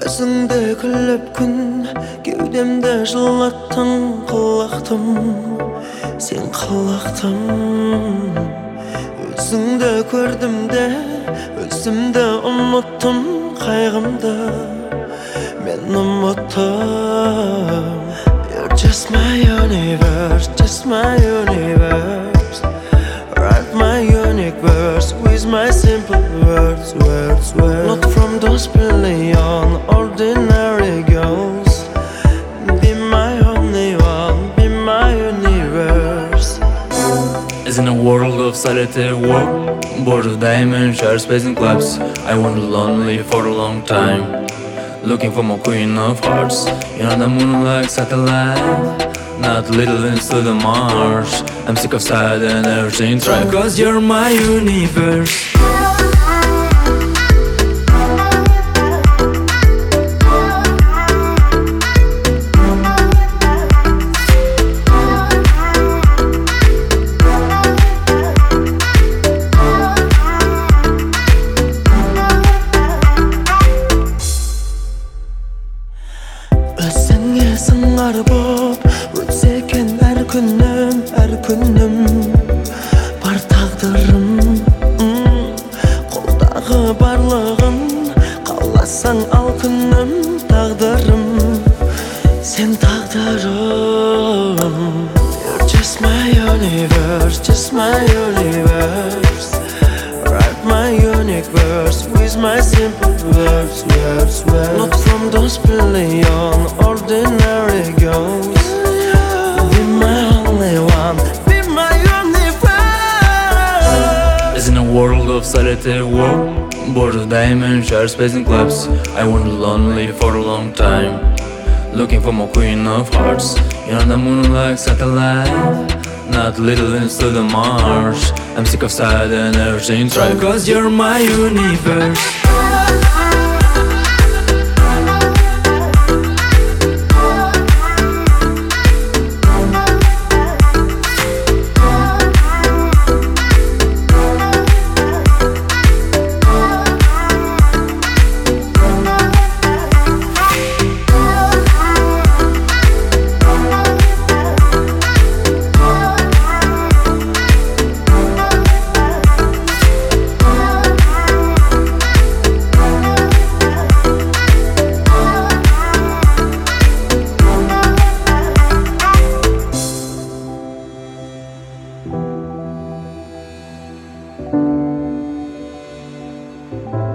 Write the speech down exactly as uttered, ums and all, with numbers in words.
Gözünde güllep gün, kewdemde жылаттың кылактым. Sen кылактым. Өзүңдө көрдүм де, өзүмдө унуттум кайгымды. Мен unuttum. You're just my universe, just my universe. Write my unique verse with my simple words, words, words. Not from those billion ordinary girls. Be my only one, be my universe. As in a world of solitary walk, bored of diamond share space and clubs, I wandered lonely for a long time, looking for my queen of hearts. You're on the moon like satellite, not little into the Mars. I'm sick of sad and everything's right, cause you're my universe. Özüңe сыңар боп өтсе екен әр күнім, әр күнім. Бар тағдырым, қолдағы барлығын қаласаң ал күнім, тағдырым. Сен тағдырым. You're just my universe, just my universe. Write my unique verse with my simple words, words, words. Not from those billion ordinary girls. Be my only one, be my universe. As in a world of solitary walk, bored of diamond share space and clubs, I wandered lonely for a long time, looking for my queen of hearts. You're on the moon like satellite, not little into the Mars. I'm sick of sad and everything's right, cause you're my universe. Thank you.